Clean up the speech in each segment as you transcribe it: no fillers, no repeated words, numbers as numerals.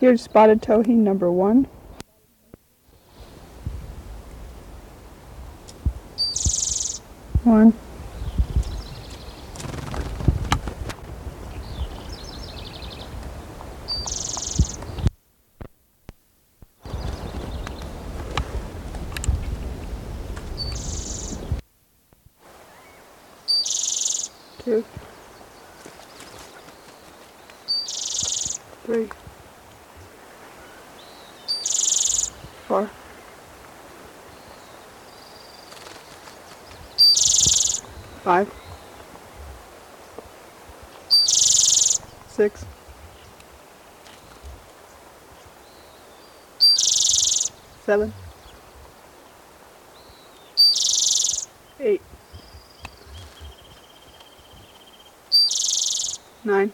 Here's spotted towhee number 1. One. Two. 3. 4. 5. 6. 7. 8. 9.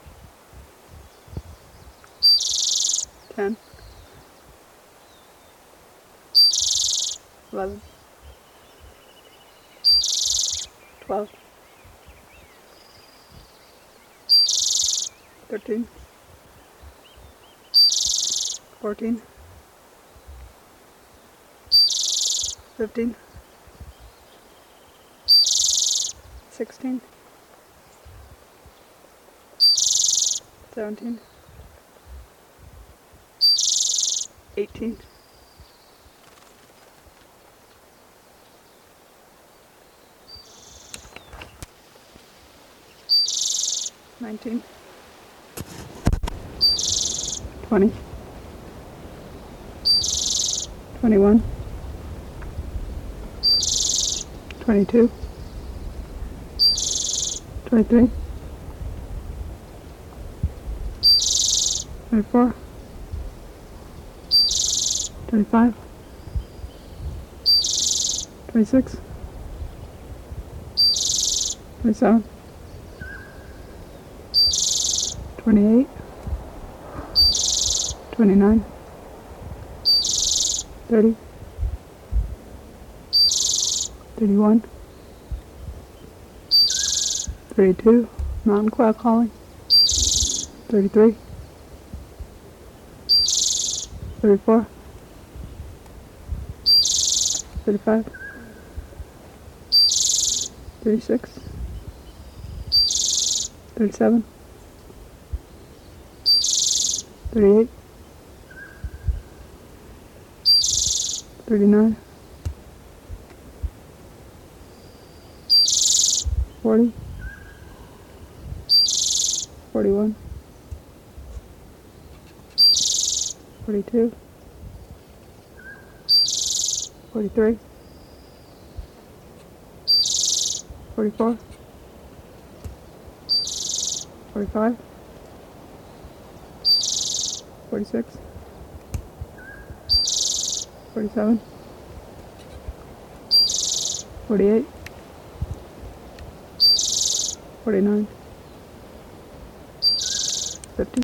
10. 11. 12. 13. 14. 15. 16. 17. 18. 19. 20. 21. 22. 23. 24. 25. 26. 27. 28. 29. 30. 31. 32. Mountain quail calling. 33. 34. 35. 36. 37. 38. 39. 40. 41. 42. 43. 44. 45. 46. 47. 48. 49. 50.